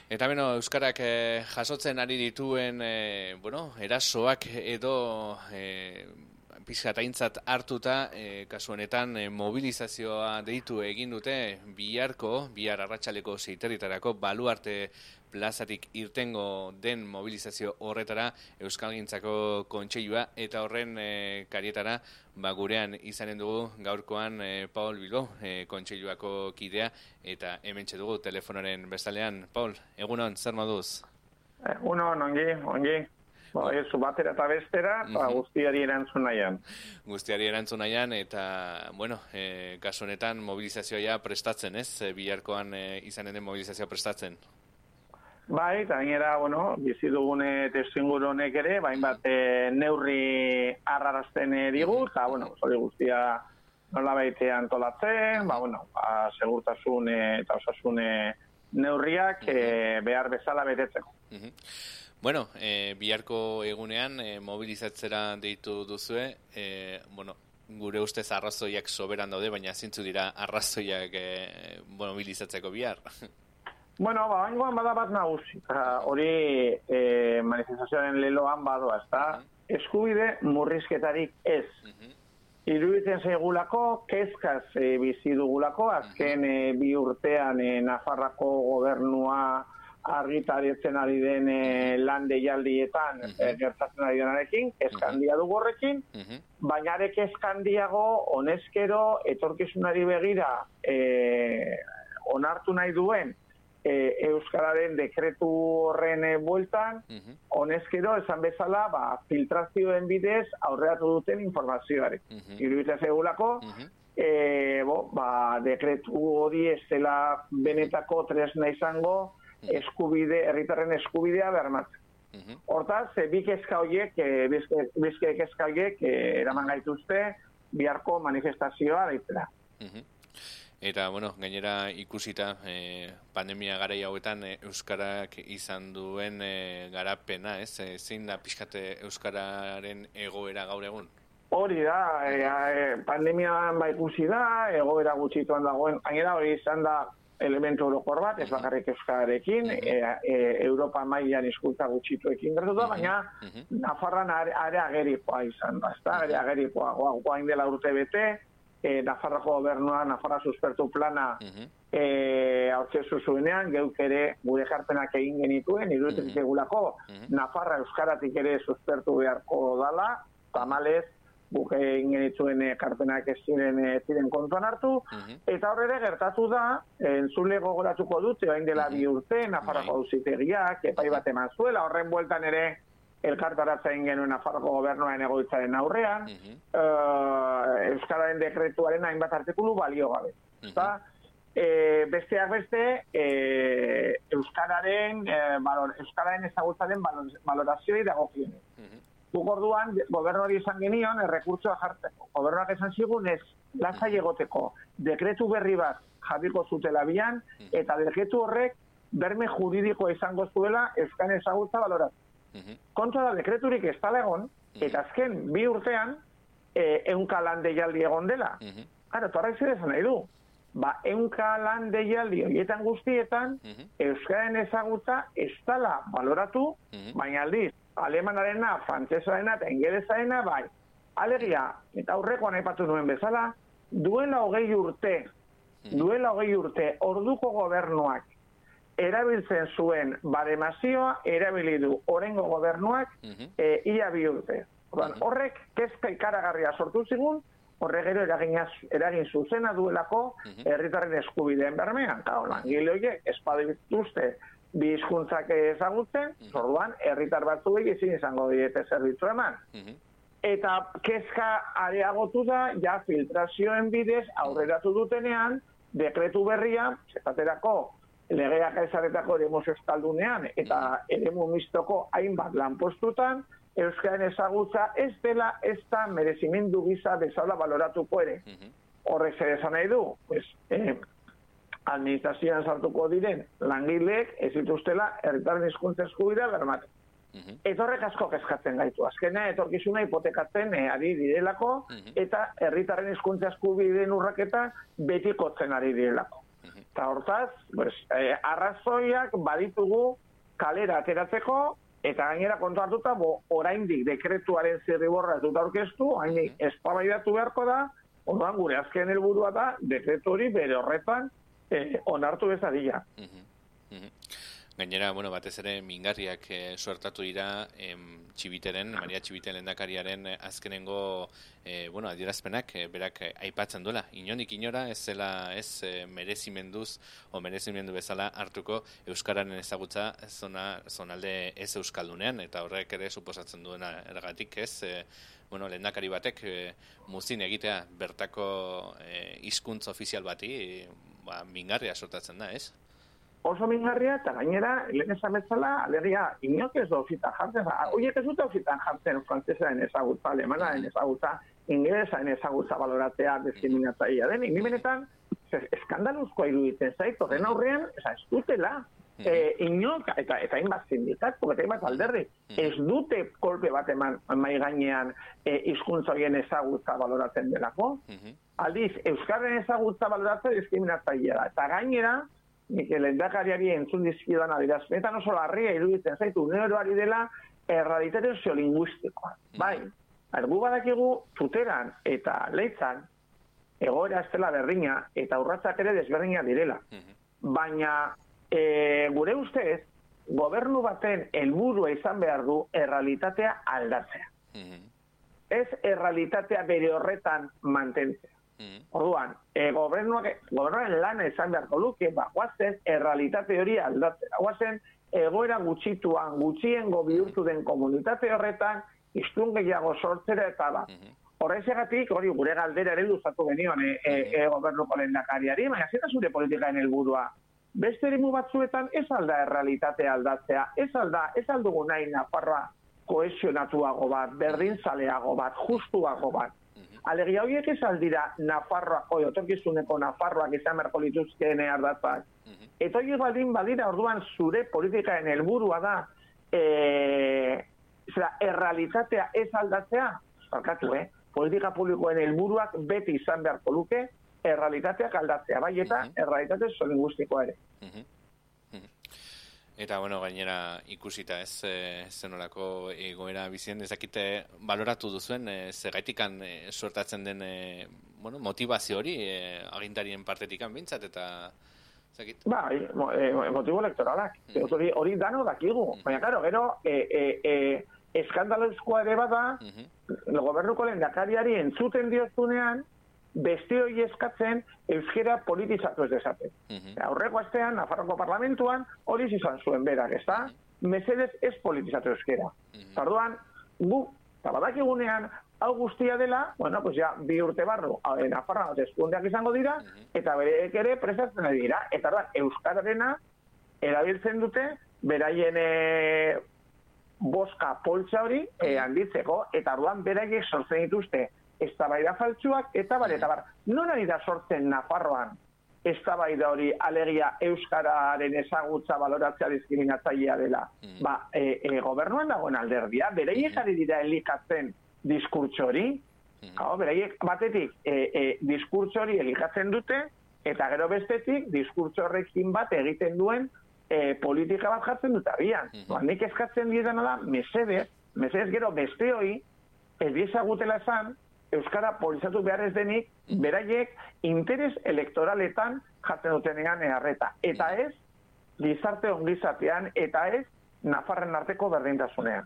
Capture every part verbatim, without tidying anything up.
Eta beno, Euskarak eh, jasotzen ari dituen eh, bueno, erasoak edo eh, pizkataintzat hartuta, eh, kasu honetan eh, mobilizazioa deitu egin dute biharko, bihar arratsaleko seiterritarako baluarte plazatik irtengo den mobilizazio horretara Euskalgintzako Kontseilua eta horren e, karietara ba, gurean izanen dugu gaurkoan e, Paul Bilbao, e, Kontseiluako kidea, eta hementxe dugu telefonoren bestalean. Paul, egunon, zer moduz? Egunon, ongi, ongi. Ba, ez batera eta bestera, eta uh-huh. guztiari erantzun nahian. Guztiari erantzun nahian, eta, bueno, e, kasu honetan mobilizazioa prestatzen, ez? E, biharkoan e, izanen den mobilizazioa prestatzen. Bai, eta gainera, bueno, bizi dugune testuinguru honek ere, bain bat e, neurri arrarazten digu, eta, bueno, hori guztia nola baite antolatzen, ba, bueno, ba, segurtasun eta osasun neurriak e, behar bezala betetzeko. Uh-huh. Bueno, e, biharko egunean e, mobilizatzera deitu duzue, e, bueno, gure ustez arrazoiak soberan daude, baina zintzu dira arrazoiak e, mobilizatzeko bihar. Bueno, ba, baingoan bada bat nagusi. Hori e, manifestazioaren leloan badoa, ez da? Uh-huh. Eskubide murrizketarik ez. Uh-huh. Iruditzen zaigulako, kezkaz e, bizi dugulako, azken uh-huh. e, bi urtean e, Nafarrako gobernua argitaretzen ari den e, lan deialdietan uh-huh. e, gertatzen ari denarekin, kezkandia uh-huh. dugu horrekin, uh-huh. baina ere kezkandiago, honezkero, etorkizunari begira e, onartu nahi duen E, Euskararen dekretu horren e, bueltan, uh-huh. honezkero, esan bezala, ba, filtrazioen bidez aurreatu duten informazioare. Uh-huh. Iruditzen zegulako, uh-huh. e, bo, ba, dekretu hori ez dela benetako tresna izango uh-huh. eskubide, herritarren eskubidea bermatzen. Uh-huh. Hortaz, e, bi kezka horiek, e, bizke kezka horiek, e, eraman gaituzte, biharko manifestazioa deitzera. Uh-huh. Eta, bueno, gainera ikusita eh, pandemia garai hauetan eh, Euskarak izan duen eh, garapena, ez? E, zein da pixkate Euskararen egoera gaur egun? Hori da, e, e, pandemian ba ikusi da, egoera gutxituan dagoen, gainera hori izan da elementu orokor bat, ez bakarrik Euskararekin, uh-huh. e, e, Europa mailan hizkuntza gutxituekin gertu da, uh-huh. baina uh-huh. Nafarran are, are agerikoa izan da, ez da, are agerikoa, guain dela urte bete, E, Nafarrako gobernua, Nafarra suspertu plana uh-huh. e, aurkeztu zuenean, geuk ere gure jarpenak egin genituen, iruditzen zegulako, uh-huh. Nafarra euskaratik ere suspertu beharko dala, tamalez, guk egin genituen jarpenak ez ziren, ez ziren kontuan hartu, uh-huh. eta horre gertatu da, entzule gogoratuko dute, hain dela uh-huh. bi urte, Nafarrako auzitegiak, epai bat eman zuela, horren bueltan ere, elkartaratzen genuen Nafarroko gobernuaren egoitzaren aurrean, uh-huh. uh, Euskararen dekretuaren hainbat artikulu balio gabe. Uh-huh. E, besteak beste, e, Euskararen, e, balor, Euskararen ezagutzaren balorazioi dagokionez. Uh-huh. Guk orduan, gobernuari izan genion, errekurtsoa jartzeko. Gobernuak esan zigun ez, lasai egoteko, dekretu berri bat jarriko zutela bian, uh-huh. eta dekretu horrek berme juridiko izango zuela Euskaren ezagutza baloratzen. Uh-huh. Kontua da, dekreturik ez tala egon, uh-huh. eta azken bi urtean e, eunka lan deialdi egon dela. Uh-huh. Gara, torrak zer esan nahi du. Ba, eunka lan deialdi horietan guztietan, uh-huh. Euskaren ezagutza ez tala baloratu, uh-huh. baina aldiz, alemanarena, frantsesarena eta ingelesarena, bai. Alegia, eta aurrekoan aipatu nuen bezala, duela hogei urte, uh-huh. duela hogei urte, orduko gobernuak, erabiltzen zuen baremazioa erabili du orengo gobernuak uh-huh. e, ia bi urte. Uh-huh. Horrek kezka ikaragarria sortu zigun, horrek gero eragin, eragin zuzena duelako uh-huh. herritarren eskubideen bermean. Claro, langile horiek espadu dituzte bi hizkuntzak ezagutzen, uh-huh. orduan herritar batzuek ezin izango diete zerbitzu eman. Uh-huh. Eta kezka areagotu da, ja filtrazioen bidez aurreratu dutenean, dekretu berria, zetaterako legeak ezaretako eremu euskaldunean eta eremu mistoko hainbat lanpostutan, Euskaren ezagutza ez dela ez da merezimendu gisa bezala baloratuko ere. Uh-huh. Horrek zer esan nahi du, pues, eh, administrazioan sartuko diren langileek ez dituztela herritarren hizkuntza eskubidea bermatzen. Uh-huh. Eta horrek asko kezkatzen gaitu. Azkenean etorkizuna hipotekatzen eh, ari direlako uh-huh. eta herritarren hizkuntza eskubideen urraketa betikotzen ari direlako. Uh-huh. Eta hortaz, pues, eh, arrazoiak baditugu kalera ateratzeko, eta gainera kontu hartuta, bo, oraindik dekretuaren zirriborra ez dut aurkeztu, hain eztabaidatu beharko da, orduan gure azken helburua da, dekretu hori bere horretan eh, onartu bezadila. Gainera, bueno, batez ere mingarriak e, suertatu dira em, Txibiteren, Maria Txibiten lehendakariaren e, azkenengo e, bueno, adierazpenak e, berak e, aipatzen duela. Inonik inora ez zela ez e, merezimenduz o merezimendu bezala hartuko euskararen ezagutza zona, zonalde ez euskaldunean, eta horrek ere suposatzen duena ergatik ez, e, bueno, lehendakari batek e, muzin egitea bertako e, hizkuntz ofizial bati e, ba, mingarria sortatzen da, ez? Oso mingarria, eta gainera, lehen esan bezala, alegia, inok ez da ofitan jartzen, horiek ez dute ofitan jartzen frantzesaren ezagutza, alemanaen ezagutza, ingelesaren ezagutza baloratzea diskriminatzaia den, ni benetan, eskandaluzkoa iruditzen zait, horren aurrean, ez dutela, e, inok, eta eta hainbat sindikatu, eta hainbat alderdi, ez dute kolpe bat eman mai gainean e, hizkuntza horien ezagutza baloratzen delako, aldiz, euskarren ezagutza baloratzea diskriminatzaia da, eta gainera, nik lehendakariari entzun dizkidan adierazpenetan oso larria iruditzen zaitu uneroari dela errealitate soziolinguistikoa. Bai, gu badakigu tuteran eta leitzan egoera ez dela berdina eta urratsak ere desberdina direla. Baina e, gure ustez, gobernu baten helburua izan behar du errealitatea aldatzea. Ez errealitatea bere horretan mantentzea. Orduan, e, gobernuak, gobernuaren lana izan beharko luke, ba, guazen, errealitate hori aldatzen. Guazen, egoera gutxituan, gutxiengo bihurtu den komunitate horretan, iztun gehiago sortzera eta ba. Horrexegatik, hori gure galdera ere luzatu genion e, e, e, gobernuko lehendakariari, baina zeta zure politikaen helburua. Beste eremu batzuetan ez alda errealitatea aldatzea, ez alda, ez aldugu nahi Nafarroa kohesionatuago bat, berdinzaleago bat, justuago bat. Alegia horiek ez aldira Nafarroak, oi, otorkizuneko Nafarroak izan beharko lituzkeen ardatzak. Eta horiek baldin badira, orduan zure politikaen helburua da e, zera, errealitatea ez aldatzea, barkatu, eh? Politika publikoen helburuak beti izan beharko luke errealitateak aldatzea, bai eta errealitate soziolinguistikoa ere. Eta, bueno, gainera ikusita ez e, zenolako egoera bizien, ezakite baloratu duzuen, e, zegaitikan e, suertatzen den e, bueno, motivazio hori e, agintarien partetikan bintzat, eta ezakit? Ba, mo, e, motibo elektoralak, mm -hmm. hori, hori dano dakigu, mm -hmm. baina, karo, gero, e, e, e, eskandalozkoa ere bada, mm -hmm. gobernuko lehendakariari entzuten diozunean, beste hori eskatzen euskera politizatu ez dezaten. Uh-huh. Aurreko astean, Nafarroko parlamentuan, hori izan zuen berak, ez da? Uh-huh. Mesedez ez politizatu euskera. Uh-huh. Tarduan, gu, eta badakigunean, hau guztia dela, bueno, pues ja, bi urte barru, Nafarroa deskundeak izango dira, uh-huh. eta bereek ere prestatzen ari dira. Eta da, euskararena erabiltzen dute, beraien e, boska poltsa hori e, handitzeko, eta orduan beraiek sortzen dituzte eztabaida faltsuak, eta bar, eta bar. Non ari da sortzen Nafarroan eztabaida hori alegia euskararen ezagutza baloratzea diskriminatzailea dela? Mm. Ba, e, e, gobernuan dagoen alderdia, beraiek ari dira elikatzen diskurtso hori, mm. Hau, beraiek batetik e, e, diskurtso hori elikatzen dute, eta gero bestetik diskurtso horrekin bat egiten duen e, politika bat jartzen dut abian. Mm. Ba, nik eskatzen dietana da, mesedez, mesedez gero beste hori, ez diezagutela esan, euskara polizatu behar ez denik, beraiek interes elektoraletan jartzen dutenean eharreta. Eta ez, gizarte ongizatean, eta ez, Nafarren arteko berdintasunean.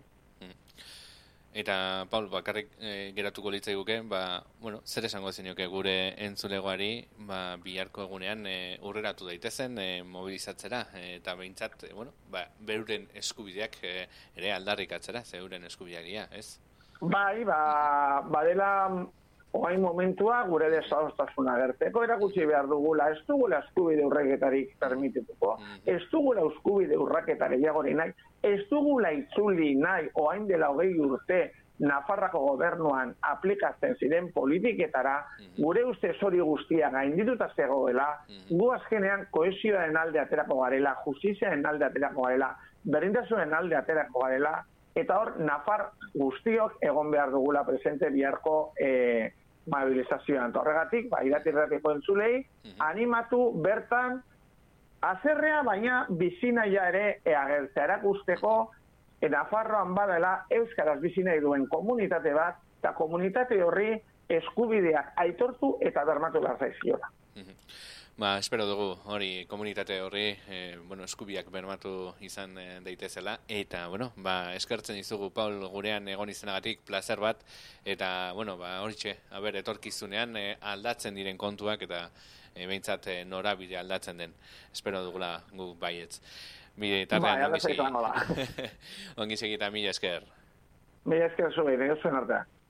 Eta, Paul, bakarrik e, geratuko litzaiguke, ba, bueno, zer esango zenioke gure entzulegoari, ba, biharko egunean e, urreratu daitezen e, mobilizatzera, e, eta behintzat, e, bueno, ba, beuren eskubideak e, ere aldarrikatzera, zeuren eskubideagia, ez? Bai, ba, badela oain momentua gure desadostasuna gerteko erakutsi behar dugula, ez dugula eskubide urraketarik permitituko, ez dugula eskubide urraketare gehiagori nahi, ez dugula itzuli nahi oain dela hogei urte Nafarrako gobernuan aplikatzen ziren politiketara, gure ustez hori guztia gaindituta zegoela, gu azkenean kohesioaren alde aterako garela, justiziaren alde aterako garela, berdintasunen alde aterako garela, eta hor, Nafar guztiok egon behar dugula presente biharko e, mobilizazioan. Horregatik, ba, iratirratiko entzulei, animatu bertan azerrea, baina bizinaia ere eagertzea erakusteko, Nafarroan badela euskaraz bizi nahi duen komunitate bat, eta komunitate horri eskubideak aitortu eta bermatu behar zaizkiola. Ba, espero dugu hori komunitate horri e, bueno, eskubiak bermatu izan e, daitezela, eta bueno, ba, eskertzen dizugu Paul gurean egon izanagatik plazer bat, eta bueno, ba, horitxe, aber, etorkizunean e, aldatzen diren kontuak eta e, behintzat e, norabide aldatzen den, espero dugula guk baietz. Mire, tardean, bai, ongi segi. Ongi segi eta mila esker. Mila esker zuen, egin zuen artean.